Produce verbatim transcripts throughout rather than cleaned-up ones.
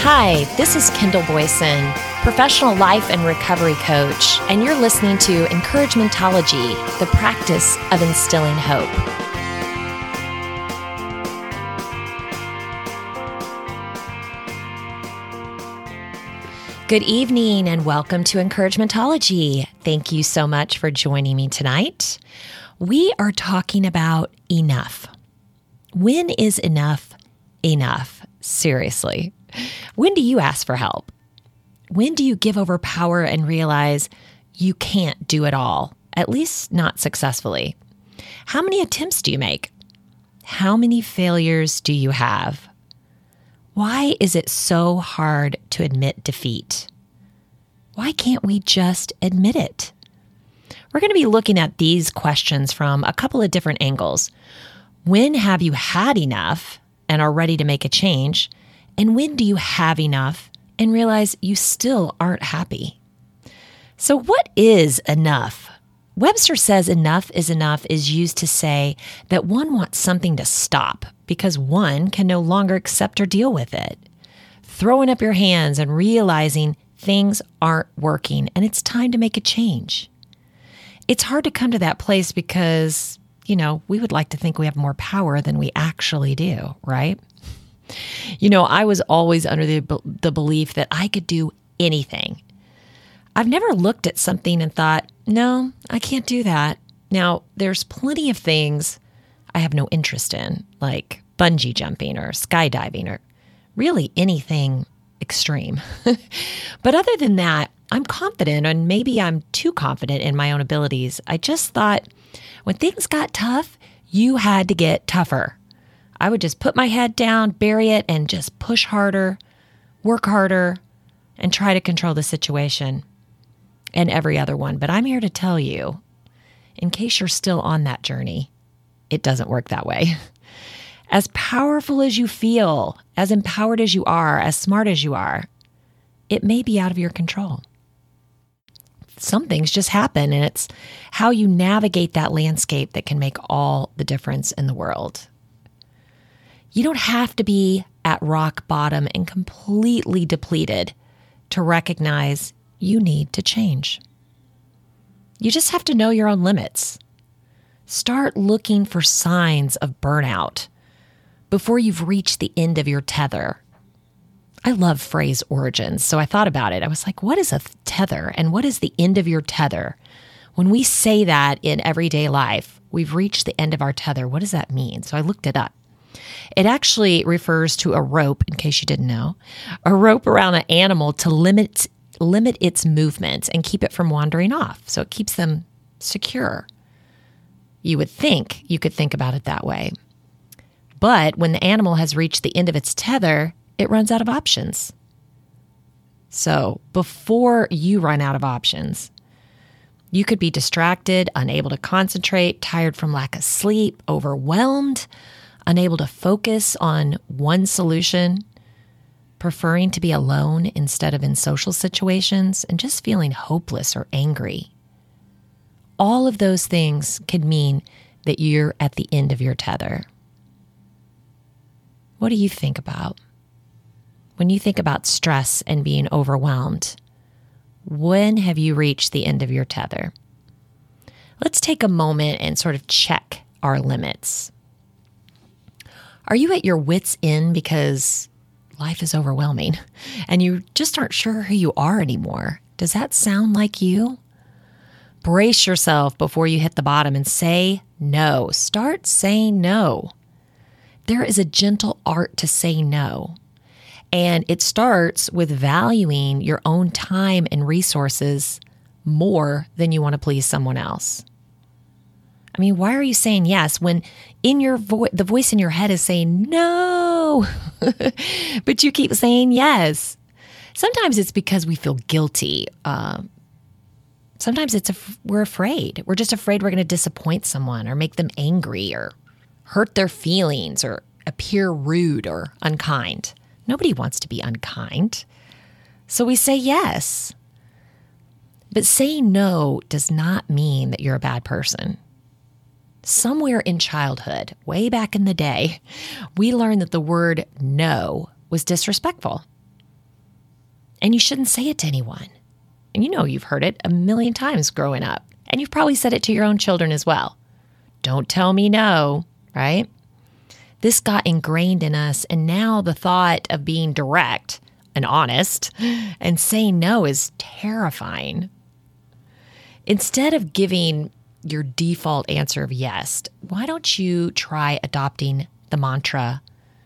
Hi, this is Kendall Boyson, professional life and recovery coach, and you're listening to Encouragementology, the practice of instilling hope. Good evening and welcome to Encouragementology. Thank you so much for joining me tonight. We are talking about enough. When is enough enough? Seriously. When do you ask for help? When do you give over power and realize you can't do it all, at least not successfully? How many attempts do you make? How many failures do you have? Why is it so hard to admit defeat? Why can't we just admit it? We're going to be looking at these questions from a couple of different angles. When have you had enough and are ready to make a change? And when do you have enough and realize you still aren't happy? So what is enough? Webster says enough is enough is used to say that one wants something to stop because one can no longer accept or deal with it. Throwing up your hands and realizing things aren't working and it's time to make a change. It's hard to come to that place because, you know, we would like to think we have more power than we actually do, right? You know, I was always under the, the belief that I could do anything. I've never looked at something and thought, no, I can't do that. Now, there's plenty of things I have no interest in, like bungee jumping or skydiving or really anything extreme. But other than that, I'm confident, and maybe I'm too confident in my own abilities. I just thought when things got tough, you had to get tougher. I would just put my head down, bury it, and just push harder, work harder, and try to control the situation and every other one. But I'm here to tell you, in case you're still on that journey, it doesn't work that way. As powerful as you feel, as empowered as you are, as smart as you are, it may be out of your control. Some things just happen, and it's how you navigate that landscape that can make all the difference in the world. You don't have to be at rock bottom and completely depleted to recognize you need to change. You just have to know your own limits. Start looking for signs of burnout before you've reached the end of your tether. I love phrase origins, so I thought about it. I was like, what is a tether and what is the end of your tether? When we say that in everyday life, we've reached the end of our tether. What does that mean? So I looked it up. It actually refers to a rope, in case you didn't know, a rope around an animal to limit limit its movement and keep it from wandering off. So it keeps them secure. You would think you could think about it that way. But when the animal has reached the end of its tether, it runs out of options. So before you run out of options, you could be distracted, unable to concentrate, tired from lack of sleep, overwhelmed, unable to focus on one solution, preferring to be alone instead of in social situations, and just feeling hopeless or angry. All of those things could mean that you're at the end of your tether. What do you think about? When you think about stress and being overwhelmed, when have you reached the end of your tether? Let's take a moment and sort of check our limits. Are you at your wit's end because life is overwhelming and you just aren't sure who you are anymore? Does that sound like you? Brace yourself before you hit the bottom and say no. Start saying no. There is a gentle art to say no. And it starts with valuing your own time and resources more than you want to please someone else. I mean, why are you saying yes when in your vo- the voice in your head is saying no, but you keep saying yes? Sometimes it's because we feel guilty. Uh, sometimes it's a, we're afraid. We're just afraid we're going to disappoint someone or make them angry or hurt their feelings or appear rude or unkind. Nobody wants to be unkind. So we say yes. But saying no does not mean that you're a bad person. Somewhere in childhood, way back in the day, we learned that the word no was disrespectful. And you shouldn't say it to anyone. And you know you've heard it a million times growing up. And you've probably said it to your own children as well. Don't tell me no, right? This got ingrained in us, and now the thought of being direct and honest and saying no is terrifying. Instead of giving your default answer of yes, why don't you try adopting the mantra,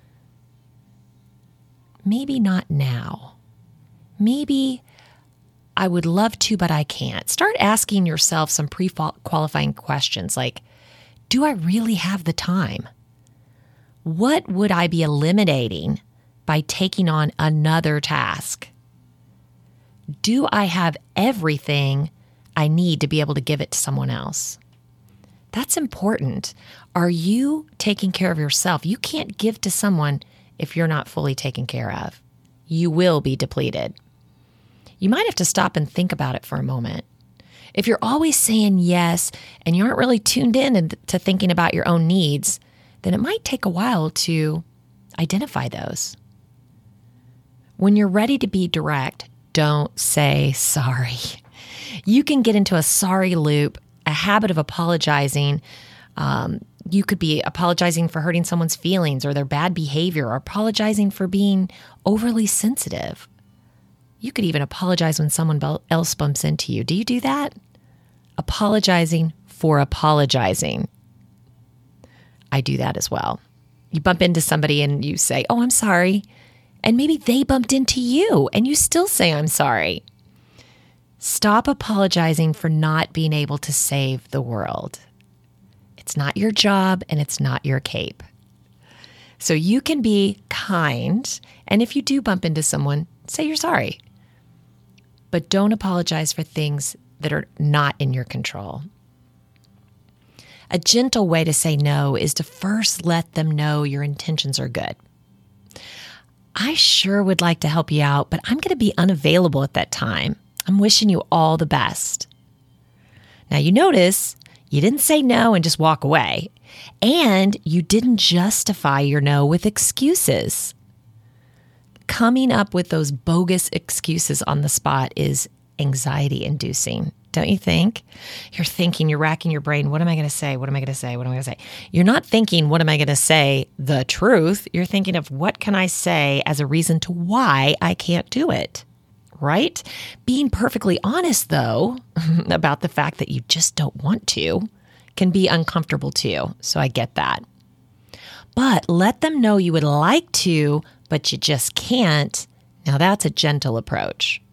maybe not now. Maybe I would love to, but I can't. Start asking yourself some pre-qualifying questions like, do I really have the time? What would I be eliminating by taking on another task? Do I have everything I need to be able to give it to someone else? That's important. Are you taking care of yourself? You can't give to someone if you're not fully taken care of. You will be depleted. You might have to stop and think about it for a moment. If you're always saying yes and you aren't really tuned in to thinking about your own needs, then it might take a while to identify those. When you're ready to be direct, don't say sorry. You can get into a sorry loop, a habit of apologizing. Um, you could be apologizing for hurting someone's feelings or their bad behavior, or apologizing for being overly sensitive. You could even apologize when someone else bumps into you. Do you do that? Apologizing for apologizing. I do that as well. You bump into somebody and you say, oh, I'm sorry. And maybe they bumped into you and you still say, I'm sorry. Stop apologizing for not being able to save the world. It's not your job and it's not your cape. So you can be kind. And if you do bump into someone, say you're sorry. But don't apologize for things that are not in your control. A gentle way to say no is to first let them know your intentions are good. I sure would like to help you out, but I'm going to be unavailable at that time. I'm wishing you all the best. Now you notice you didn't say no and just walk away, and you didn't justify your no with excuses. Coming up with those bogus excuses on the spot is anxiety-inducing. Don't you think? You're thinking, you're racking your brain. What am I going to say? What am I going to say? What am I going to say? You're not thinking, what am I going to say? The truth. You're thinking of what can I say as a reason to why I can't do it, right? Being perfectly honest, though, about the fact that you just don't want to can be uncomfortable too. So I get that. But let them know you would like to, but you just can't. Now that's a gentle approach.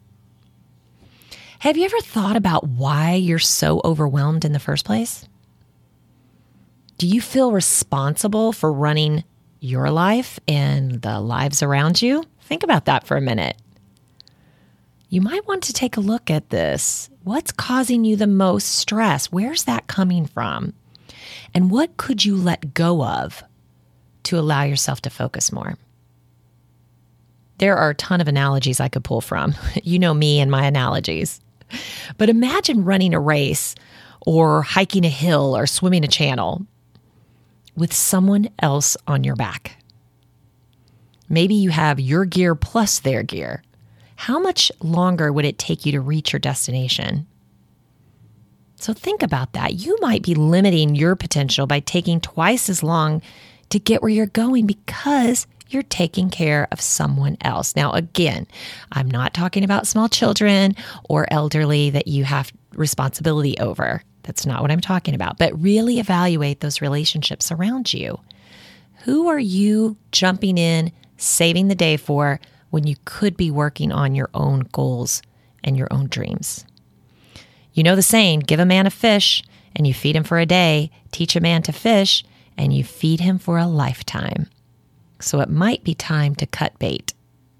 Have you ever thought about why you're so overwhelmed in the first place? Do you feel responsible for running your life and the lives around you? Think about that for a minute. You might want to take a look at this. What's causing you the most stress? Where's that coming from? And what could you let go of to allow yourself to focus more? There are a ton of analogies I could pull from. You know me and my analogies. But imagine running a race or hiking a hill or swimming a channel with someone else on your back. Maybe you have your gear plus their gear. How much longer would it take you to reach your destination? So think about that. You might be limiting your potential by taking twice as long to get where you're going because you're taking care of someone else. Now, again, I'm not talking about small children or elderly that you have responsibility over. That's not what I'm talking about. But really evaluate those relationships around you. Who are you jumping in, saving the day for when you could be working on your own goals and your own dreams? You know the saying, give a man a fish and you feed him for a day, teach a man to fish and you feed him for a lifetime. So it might be time to cut bait.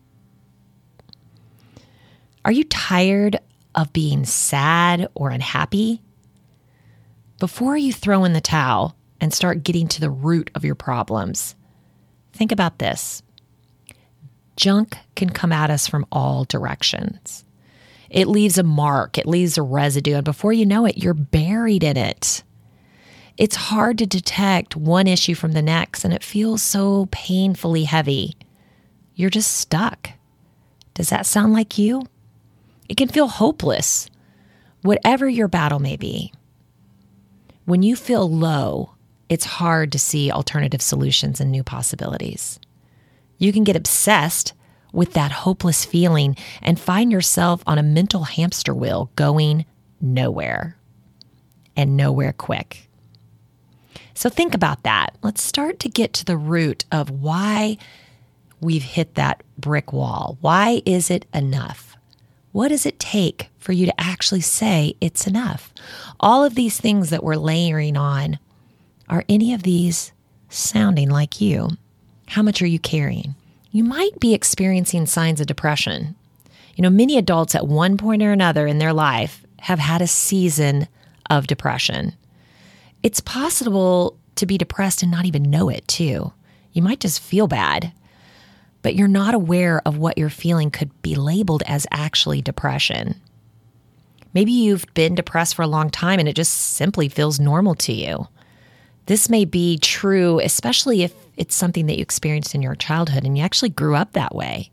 Are you tired of being sad or unhappy? Before you throw in the towel and start getting to the root of your problems, think about this. Junk can come at us from all directions. It leaves a mark, it leaves a residue, and before you know it, you're buried in it. It's hard to detect one issue from the next, and it feels so painfully heavy. You're just stuck. Does that sound like you? It can feel hopeless, whatever your battle may be. When you feel low, it's hard to see alternative solutions and new possibilities. You can get obsessed with that hopeless feeling and find yourself on a mental hamster wheel going nowhere, and nowhere quick. So think about that. Let's start to get to the root of why we've hit that brick wall. Why is it enough? What does it take for you to actually say it's enough? All of these things that we're layering on, are any of these sounding like you? How much are you carrying? You might be experiencing signs of depression. You know, many adults at one point or another in their life have had a season of depression. It's possible to be depressed and not even know it, too. You might just feel bad, but you're not aware of what you're feeling could be labeled as actually depression. Maybe you've been depressed for a long time and it just simply feels normal to you. This may be true, especially if it's something that you experienced in your childhood and you actually grew up that way.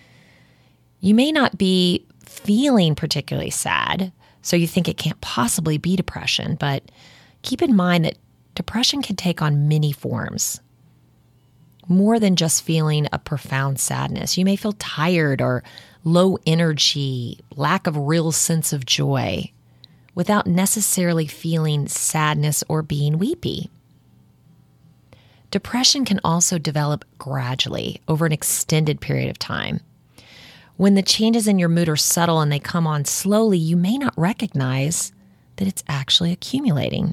You may not be feeling particularly sad, so you think it can't possibly be depression, but keep in mind that depression can take on many forms. More than just feeling a profound sadness. You may feel tired or low energy, lack of real sense of joy, without necessarily feeling sadness or being weepy. Depression can also develop gradually over an extended period of time. When the changes in your mood are subtle and they come on slowly, you may not recognize that it's actually accumulating.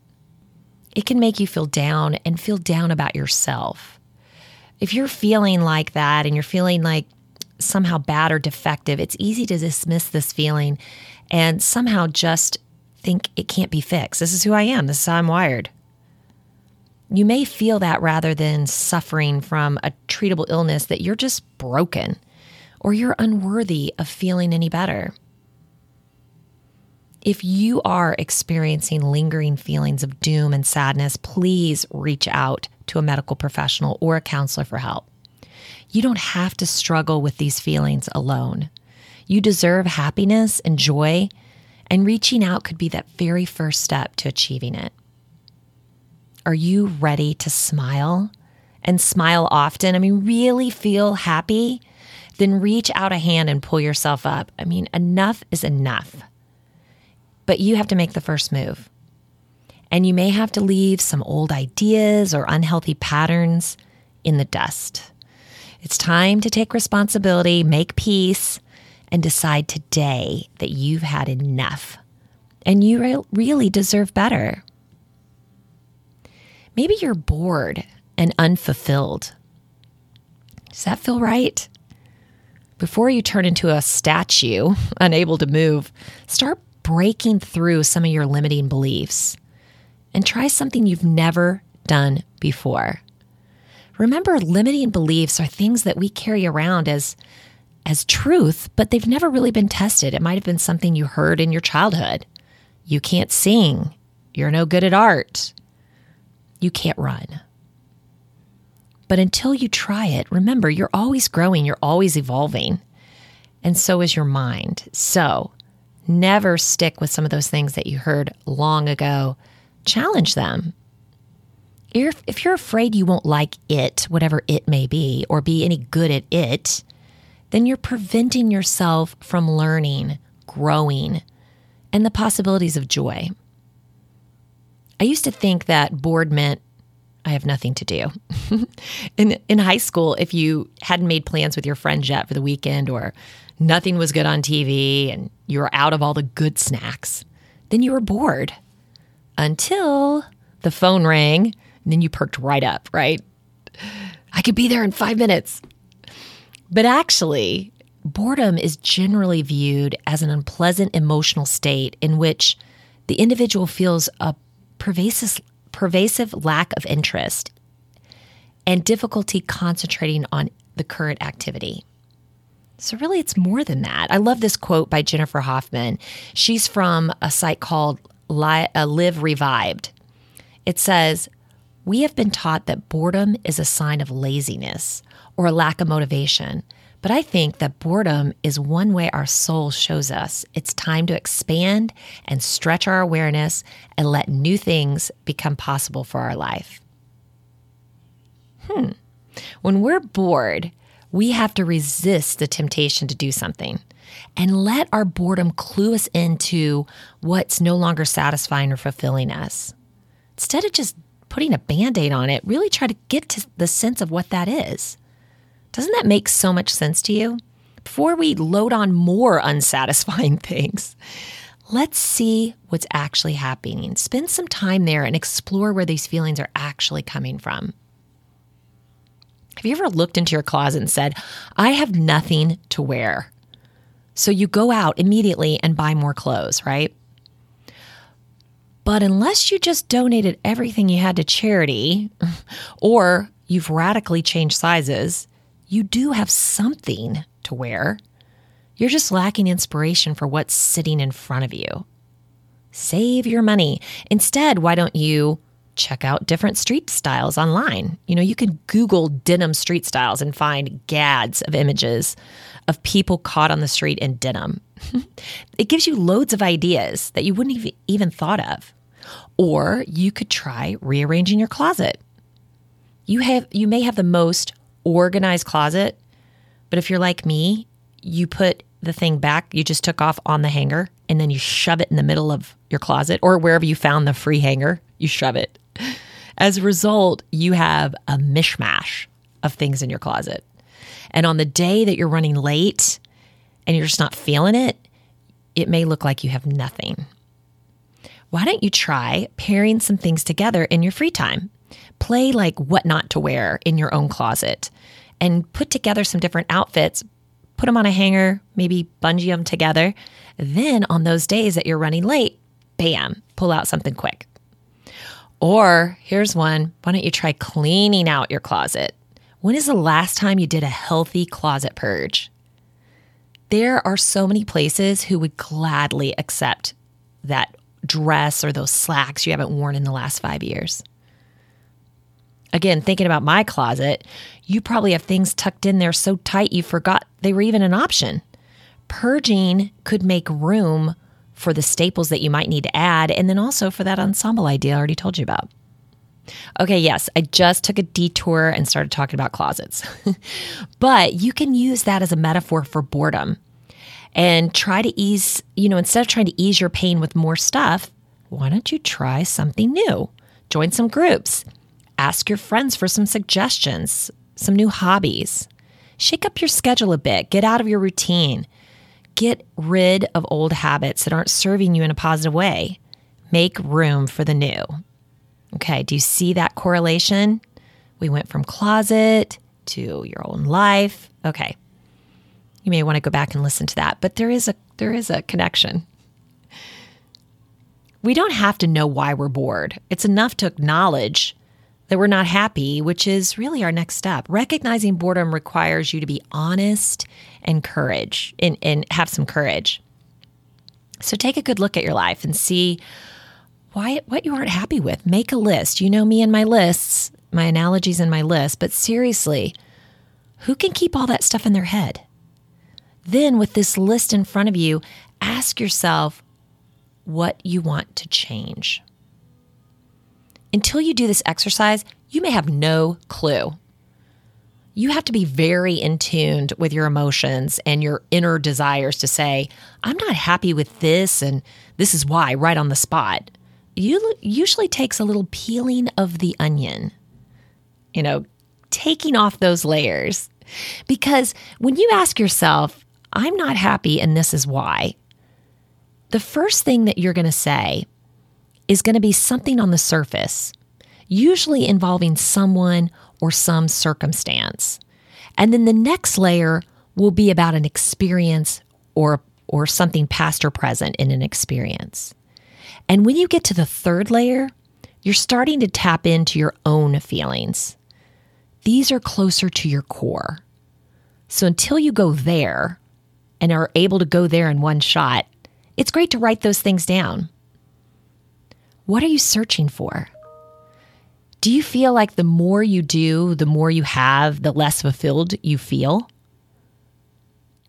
It can make you feel down and feel down about yourself. If you're feeling like that and you're feeling like somehow bad or defective, it's easy to dismiss this feeling and somehow just think it can't be fixed. This is who I am. This is how I'm wired. You may feel that rather than suffering from a treatable illness, that you're just broken or you're unworthy of feeling any better. If you are experiencing lingering feelings of doom and sadness, please reach out to a medical professional or a counselor for help. You don't have to struggle with these feelings alone. You deserve happiness and joy, and reaching out could be that very first step to achieving it. Are you ready to smile and smile often? I mean, really feel happy? Then reach out a hand and pull yourself up. I mean, enough is enough. But you have to make the first move. And you may have to leave some old ideas or unhealthy patterns in the dust. It's time to take responsibility, make peace, and decide today that you've had enough. And you re- really deserve better. Maybe you're bored and unfulfilled. Does that feel right? Before you turn into a statue, unable to move, start breaking through some of your limiting beliefs and try something you've never done before. Remember, limiting beliefs are things that we carry around as, as truth, but they've never really been tested. It might have been something you heard in your childhood. You can't sing. You're no good at art. You can't run. But until you try it, remember, you're always growing, you're always evolving, and so is your mind. So never stick with some of those things that you heard long ago. Challenge them. If, if you're afraid you won't like it, whatever it may be, or be any good at it, then you're preventing yourself from learning, growing, and the possibilities of joy. I used to think that bored meant I have nothing to do. in in high school, if you hadn't made plans with your friends yet for the weekend, or nothing was good on T V and you were out of all the good snacks, then you were bored until the phone rang and then you perked right up, right? I could be there in five minutes. But actually, boredom is generally viewed as an unpleasant emotional state in which the individual feels a pervasive, pervasive lack of interest and difficulty concentrating on the current activity. So really, it's more than that. I love this quote by Jennifer Hoffman. She's from a site called Live Revived. It says, "We have been taught that boredom is a sign of laziness or a lack of motivation, But I think that boredom is one way our soul shows us it's time to expand and stretch our awareness and let new things become possible for our life. Hmm. When we're bored, we have to resist the temptation to do something and let our boredom clue us into what's no longer satisfying or fulfilling us. Instead of just putting a Band-Aid on it, really try to get to the sense of what that is. Doesn't that make so much sense to you? Before we load on more unsatisfying things, let's see what's actually happening. Spend some time there and explore where these feelings are actually coming from. Have you ever looked into your closet and said, I have nothing to wear? So you go out immediately and buy more clothes, right? But unless you just donated everything you had to charity, or you've radically changed sizes, you do have something to wear. You're just lacking inspiration for what's sitting in front of you. Save your money. Instead, why don't you check out different street styles online? You know, you can Google denim street styles and find gads of images of people caught on the street in denim. It gives you loads of ideas that you wouldn't have even thought of. Or you could try rearranging your closet. You have you may have the most organized closet, but if you're like me, you put the thing back you just took off on the hanger and then you shove it in the middle of your closet or wherever you found the free hanger, you shove it. As a result, you have a mishmash of things in your closet. And on the day that you're running late and you're just not feeling it, it may look like you have nothing. Why don't you try pairing some things together in your free time? Play like what not to wear in your own closet and put together some different outfits, put them on a hanger, maybe bungee them together. Then on those days that you're running late, bam, pull out something quick. Or here's one, why don't you try cleaning out your closet? When is the last time you did a healthy closet purge? There are so many places who would gladly accept that dress or those slacks you haven't worn in the last five years. Again, thinking about my closet, you probably have things tucked in there so tight you forgot they were even an option. Purging could make room for the staples that you might need to add, and then also for that ensemble idea I already told you about. Okay, yes, I just took a detour and started talking about closets. But you can use that as a metaphor for boredom and try to ease, you know, instead of trying to ease your pain with more stuff, why don't you try something new? Join some groups. Ask your friends for some suggestions, some new hobbies. Shake up your schedule a bit. Get out of your routine. Get rid of old habits that aren't serving you in a positive way. Make room for the new. Okay, do you see that correlation? We went from closet to your own life. Okay, you may want to go back and listen to that, but there is a there is a connection. We don't have to know why we're bored. It's enough to acknowledge that we're not happy, which is really our next step. Recognizing boredom requires you to be honest and courage and, and have some courage. So take a good look at your life and see why what you aren't happy with. Make a list. You know me and my lists, my analogies and my list, but seriously, who can keep all that stuff in their head? Then with this list in front of you, ask yourself what you want to change. Until you do this exercise, you may have no clue. You have to be very in tune with your emotions and your inner desires to say, I'm not happy with this, and this is why, right on the spot. It usually takes a little peeling of the onion, you know, taking off those layers. Because when you ask yourself, I'm not happy and this is why, the first thing that you're going to say is going to be something on the surface, usually involving someone or some circumstance. And then the next layer will be about an experience or, or something past or present in an experience. And when you get to the third layer, you're starting to tap into your own feelings. These are closer to your core. So until you go there and are able to go there in one shot, it's great to write those things down. What are you searching for? Do you feel like the more you do, the more you have, the less fulfilled you feel?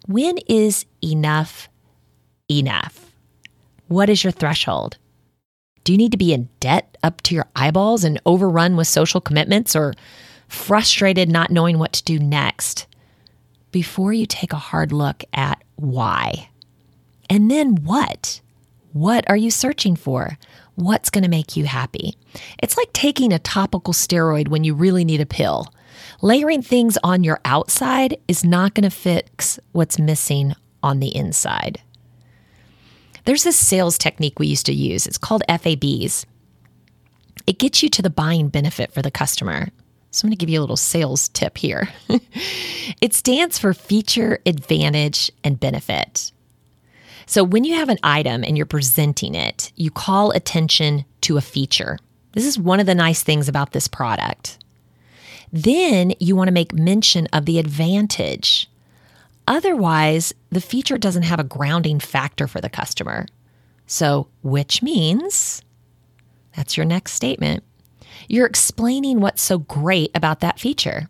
When is enough enough? What is your threshold? Do you need to be in debt up to your eyeballs and overrun with social commitments, or frustrated not knowing what to do next? Before you take a hard look at why. And then what? What are you searching for? What's going to make you happy? It's like taking a topical steroid when you really need a pill. Layering things on your outside is not going to fix what's missing on the inside. There's this sales technique we used to use. It's called F A Bs. It gets you to the buying benefit for the customer. So I'm going to give you a little sales tip here. It stands for feature, advantage, and benefit. So when you have an item and you're presenting it, you call attention to a feature. This is one of the nice things about this product. Then you want to make mention of the advantage. Otherwise, the feature doesn't have a grounding factor for the customer. So, which means, that's your next statement, you're explaining what's so great about that feature.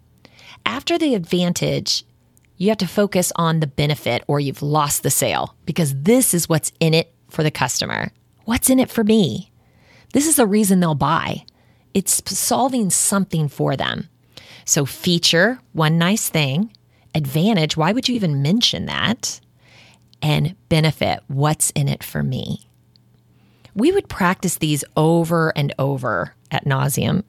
After the advantage, you have to focus on the benefit or you've lost the sale, because this is what's in it for the customer. What's in it for me? This is the reason they'll buy. It's solving something for them. So feature, one nice thing. Advantage, why would you even mention that? And benefit, what's in it for me? We would practice these over and over ad nauseum,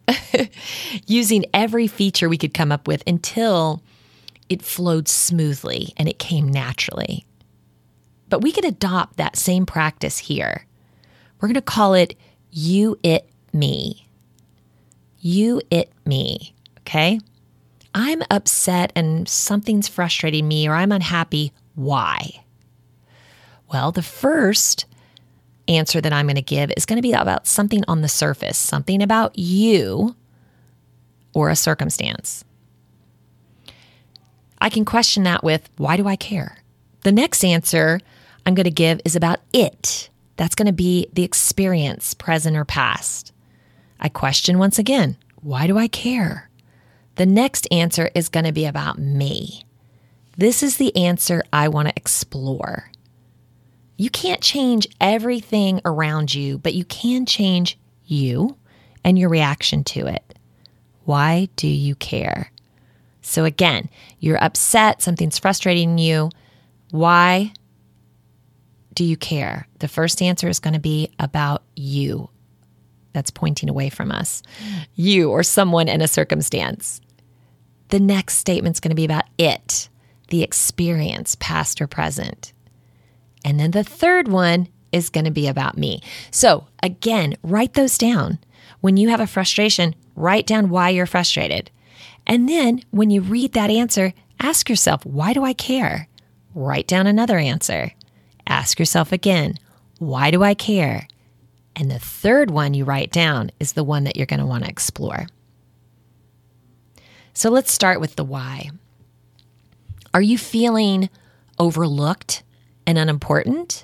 using every feature we could come up with until it flowed smoothly and it came naturally. But we could adopt that same practice here. We're going to call it you, it, me. You, it, me. Okay? I'm upset and something's frustrating me, or I'm unhappy. Why? Well, the first answer that I'm going to give is going to be about something on the surface, something about you or a circumstance. I can question that with, why do I care? The next answer I'm going to give is about it. That's going to be the experience, present or past. I question once again, why do I care? The next answer is going to be about me. This is the answer I want to explore. You can't change everything around you, but you can change you and your reaction to it. Why do you care? So again, you're upset, something's frustrating you. Why do you care? The first answer is going to be about you. That's pointing away from us. You or someone in a circumstance. The next statement's going to be about it, the experience, past or present. And then the third one is going to be about me. So again, write those down. When you have a frustration, write down why you're frustrated. And then when you read that answer, ask yourself, why do I care? Write down another answer. Ask yourself again, why do I care? And the third one you write down is the one that you're going to want to explore. So let's start with the why. Are you feeling overlooked and unimportant?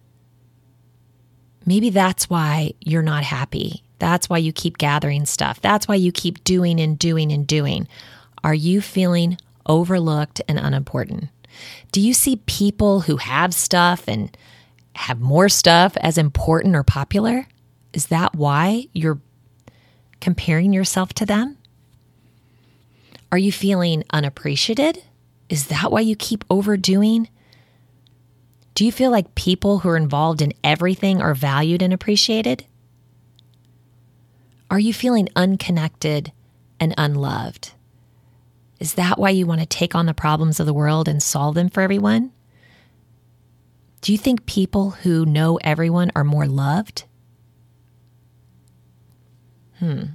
Maybe that's why you're not happy. That's why you keep gathering stuff. That's why you keep doing and doing and doing. Are you feeling overlooked and unimportant? Do you see people who have stuff and have more stuff as important or popular? Is that why you're comparing yourself to them? Are you feeling unappreciated? Is that why you keep overdoing? Do you feel like people who are involved in everything are valued and appreciated? Are you feeling unconnected and unloved? Is that why you want to take on the problems of the world and solve them for everyone? Do you think people who know everyone are more loved? Hmm.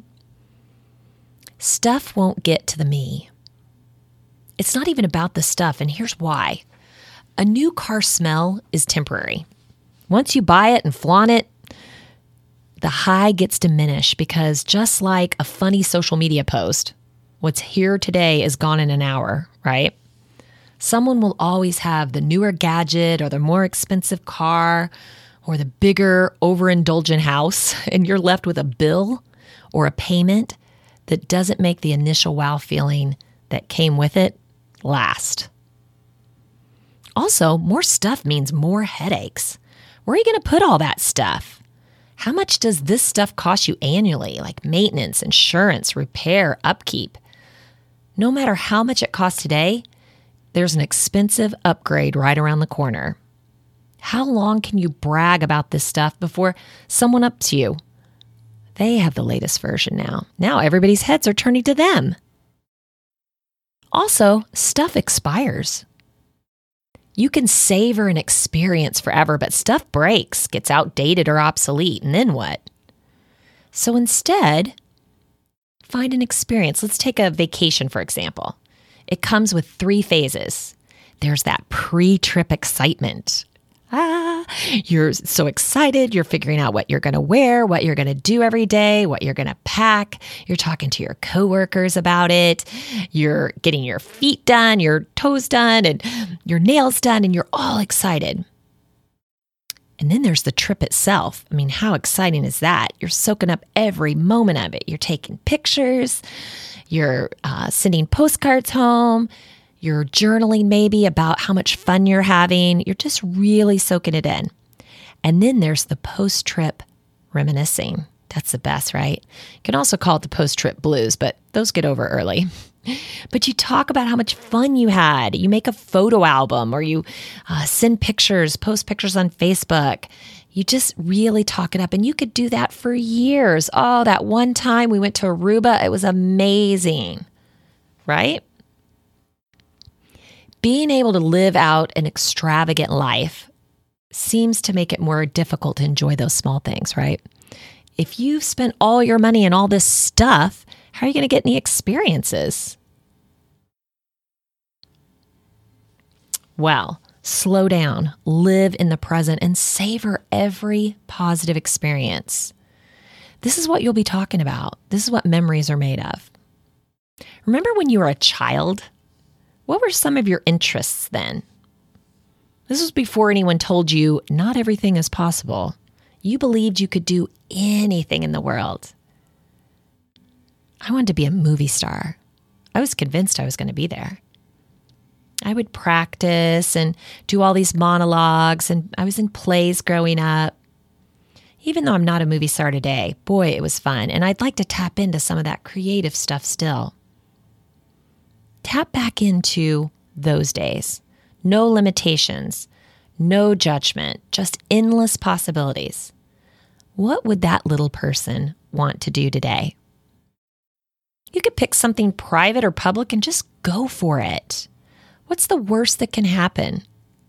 Stuff won't get to the me. It's not even about the stuff, and here's why. A new car smell is temporary. Once you buy it and flaunt it, the high gets diminished because just like a funny social media post, what's here today is gone in an hour, right? Someone will always have the newer gadget or the more expensive car or the bigger overindulgent house, and you're left with a bill or a payment that doesn't make the initial wow feeling that came with it last. Also, more stuff means more headaches. Where are you going to put all that stuff? How much does this stuff cost you annually, like maintenance, insurance, repair, upkeep? No matter how much it costs today, there's an expensive upgrade right around the corner. How long can you brag about this stuff before someone ups you? They have the latest version now. Now everybody's heads are turning to them. Also, stuff expires. You can savor an experience forever, but stuff breaks, gets outdated or obsolete, and then what? So instead, find an experience. Let's take a vacation, for example. It comes with three phases. There's that pre-trip excitement. Ah, you're so excited. You're figuring out what you're going to wear, what you're going to do every day, what you're going to pack. You're talking to your coworkers about it. You're getting your feet done, your toes done, and your nails done, and you're all excited. And then there's the trip itself. I mean, how exciting is that? You're soaking up every moment of it. You're taking pictures. You're uh, sending postcards home. You're journaling maybe about how much fun you're having. You're just really soaking it in. And then there's the post-trip reminiscing. That's the best, right? You can also call it the post-trip blues, but those get over early. But you talk about how much fun you had. You make a photo album or you uh, send pictures, post pictures on Facebook. You just really talk it up. And you could do that for years. Oh, that one time we went to Aruba, it was amazing, right? Being able to live out an extravagant life seems to make it more difficult to enjoy those small things, right? If you've spent all your money on all this stuff, how are you going to get any experiences? Well, slow down, live in the present, and savor every positive experience. This is what you'll be talking about. This is what memories are made of. Remember when you were a child? What were some of your interests then? This was before anyone told you not everything is possible. You believed you could do anything in the world. I wanted to be a movie star. I was convinced I was going to be there. I would practice and do all these monologues, and I was in plays growing up. Even though I'm not a movie star today, boy, it was fun, and I'd like to tap into some of that creative stuff still. Tap back into those days. No limitations, no judgment, just endless possibilities. What would that little person want to do today? You could pick something private or public and just go for it. What's the worst that can happen?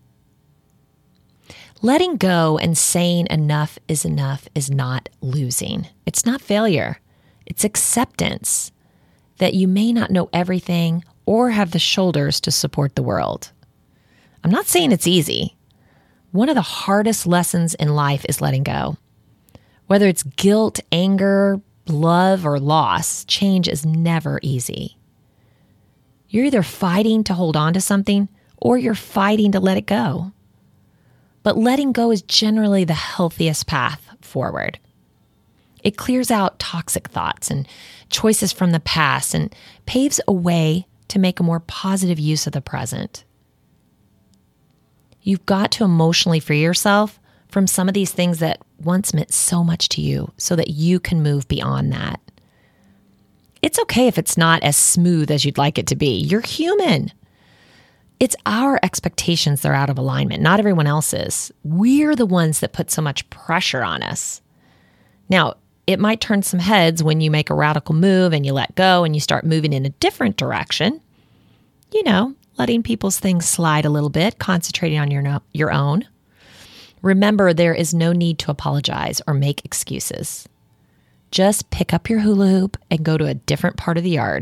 Letting go and saying enough is enough is not losing. It's not failure. It's acceptance that you may not know everything or have the shoulders to support the world. I'm not saying it's easy. One of the hardest lessons in life is letting go. Whether it's guilt, anger, love, or loss, change is never easy. You're either fighting to hold on to something or you're fighting to let it go. But letting go is generally the healthiest path forward. It clears out toxic thoughts and choices from the past and paves a way to make a more positive use of the present. You've got to emotionally free yourself from some of these things that once meant so much to you so that you can move beyond that. It's okay if it's not as smooth as you'd like it to be. You're human. It's our expectations that are out of alignment, not everyone else's. We're the ones that put so much pressure on us. Now, it might turn some heads when you make a radical move and you let go and you start moving in a different direction. You know, letting people's things slide a little bit, concentrating on your, no- your own. Remember, there is no need to apologize or make excuses. Just pick up your hula hoop and go to a different part of the yard.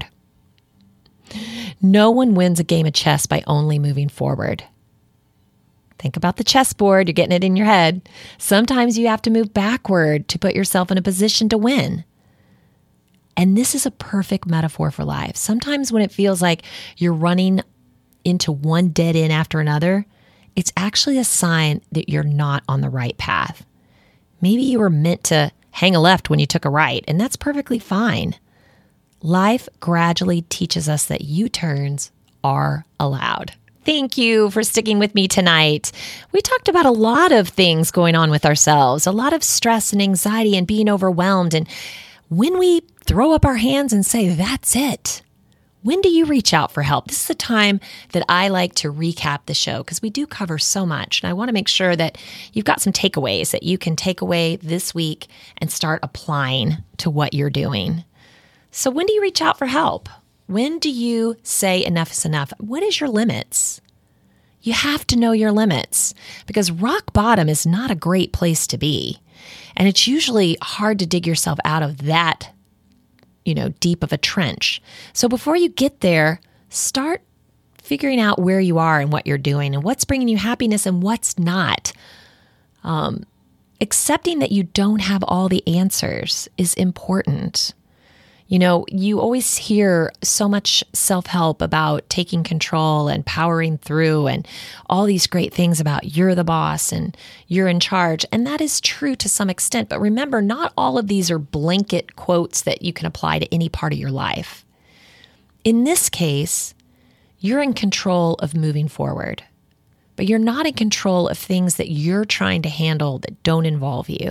No one wins a game of chess by only moving forward. Think about the chessboard. You're getting it in your head. Sometimes you have to move backward to put yourself in a position to win. And this is a perfect metaphor for life. Sometimes when it feels like you're running into one dead end after another, it's actually a sign that you're not on the right path. Maybe you were meant to hang a left when you took a right, and that's perfectly fine. Life gradually teaches us that U-turns are allowed. Thank you for sticking with me tonight. We talked about a lot of things going on with ourselves, a lot of stress and anxiety and being overwhelmed. And when we throw up our hands and say, that's it, when do you reach out for help? This is the time that I like to recap the show because we do cover so much. And I want to make sure that you've got some takeaways that you can take away this week and start applying to what you're doing. So when do you reach out for help? When do you say enough is enough? What is your limits? You have to know your limits because rock bottom is not a great place to be. And it's usually hard to dig yourself out of that, you know, deep of a trench. So before you get there, start figuring out where you are and what you're doing and what's bringing you happiness and what's not. Um, accepting that you don't have all the answers is important. You know, you always hear so much self-help about taking control and powering through and all these great things about you're the boss and you're in charge. And that is true to some extent. But remember, not all of these are blanket quotes that you can apply to any part of your life. In this case, you're in control of moving forward, but you're not in control of things that you're trying to handle that don't involve you,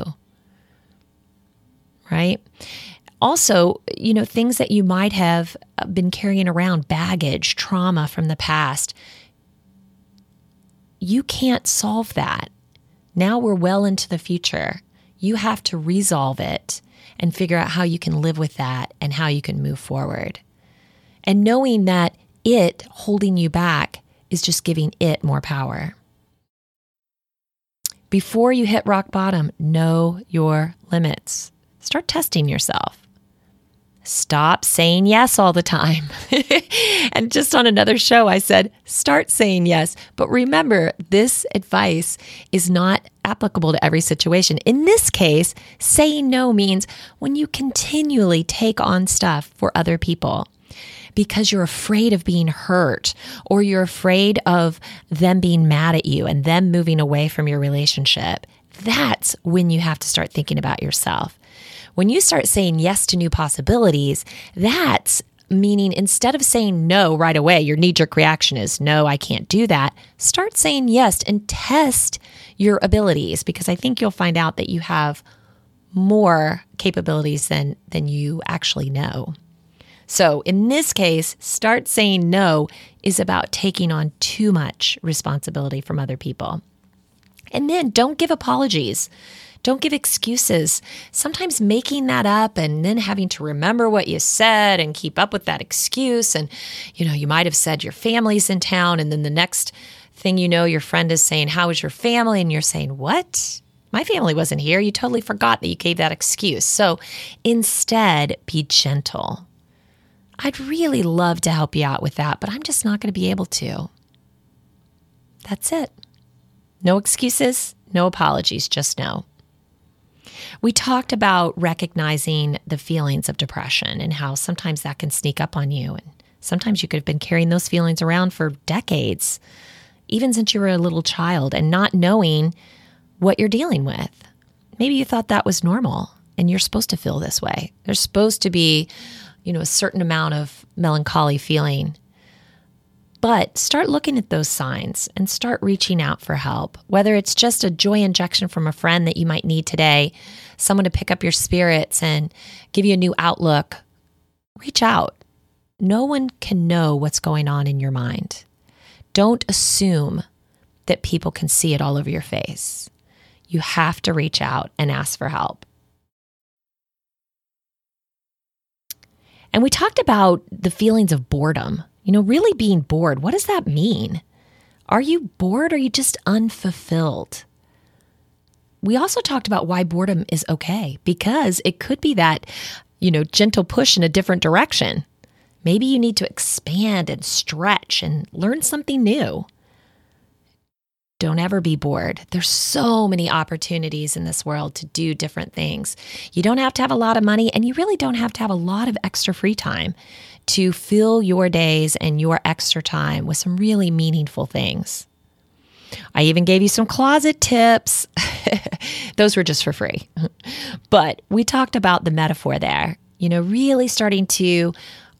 right? Also, you know, things that you might have been carrying around, baggage, trauma from the past, you can't solve that. Now we're well into the future. You have to resolve it and figure out how you can live with that and how you can move forward. And knowing that it holding you back is just giving it more power. Before you hit rock bottom, know your limits. Start testing yourself. Stop saying yes all the time. And just on another show, I said, start saying yes. But remember, this advice is not applicable to every situation. In this case, saying no means when you continually take on stuff for other people because you're afraid of being hurt or you're afraid of them being mad at you and them moving away from your relationship, that's when you have to start thinking about yourself. When you start saying yes to new possibilities, that's meaning instead of saying no right away, your knee-jerk reaction is, no, I can't do that. Start saying yes and test your abilities because I think you'll find out that you have more capabilities than, than you actually know. So in this case, start saying no is about taking on too much responsibility from other people. And then don't give apologies. Don't give excuses. Sometimes making that up and then having to remember what you said and keep up with that excuse. And, you know, you might have said your family's in town. And then the next thing you know, your friend is saying, how is your family? And you're saying, what? My family wasn't here. You totally forgot that you gave that excuse. So instead, be gentle. I'd really love to help you out with that, but I'm just not going to be able to. That's it. No excuses, no apologies, just no. We talked about recognizing the feelings of depression and how sometimes that can sneak up on you. And sometimes you could have been carrying those feelings around for decades, even since you were a little child, and not knowing what you're dealing with. Maybe you thought that was normal and you're supposed to feel this way. There's supposed to be, you know, a certain amount of melancholy feeling. But start looking at those signs and start reaching out for help, whether it's just a joy injection from a friend that you might need today, someone to pick up your spirits and give you a new outlook. Reach out. No one can know what's going on in your mind. Don't assume that people can see it all over your face. You have to reach out and ask for help. And we talked about the feelings of boredom. You know, really being bored, what does that mean? Are you bored or are you just unfulfilled? We also talked about why boredom is okay, because it could be that, you know, gentle push in a different direction. Maybe you need to expand and stretch and learn something new. Don't ever be bored. There's so many opportunities in this world to do different things. You don't have to have a lot of money, and you really don't have to have a lot of extra free time to fill your days and your extra time with some really meaningful things. I even gave you some closet tips. Those were just for free. But we talked about the metaphor there, you know, really starting to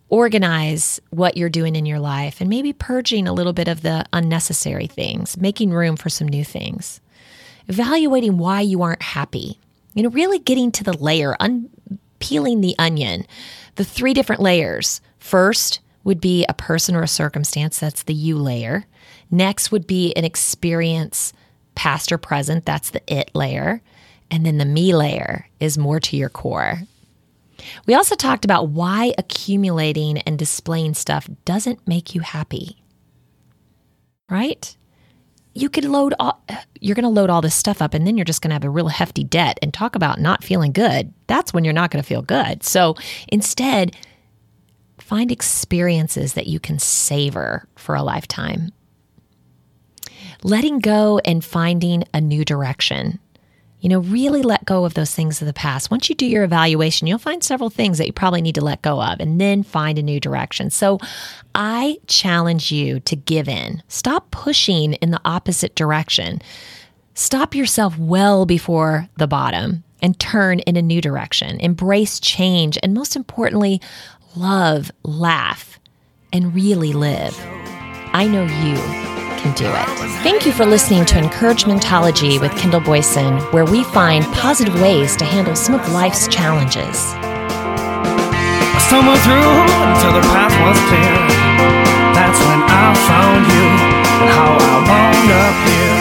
organize what you're doing in your life and maybe purging a little bit of the unnecessary things, making room for some new things. Evaluating why you aren't happy. You know, really getting to the layer, un- peeling the onion, the three different layers. First would be a person or a circumstance. That's the you layer. Next would be an experience, past or present. That's the it layer. And then the me layer is more to your core. We also talked about why accumulating and displaying stuff doesn't make you happy, right? You could load all, you're going to load all this stuff up and then you're just going to have a real hefty debt, and talk about not feeling good. That's when you're not going to feel good. So instead, find experiences that you can savor for a lifetime. Letting go and finding a new direction. You know, really let go of those things of the past. Once you do your evaluation, you'll find several things that you probably need to let go of and then find a new direction. So I challenge you to give in. Stop pushing in the opposite direction. Stop yourself well before the bottom and turn in a new direction. Embrace change. And most importantly, love, laugh, and really live. I know you can do it. Thank you for listening to Encouragementology with Kendall Boyson, where we find positive ways to handle some of life's challenges. I stumbled through until the path was clear. That's when I found you and how I wound up here.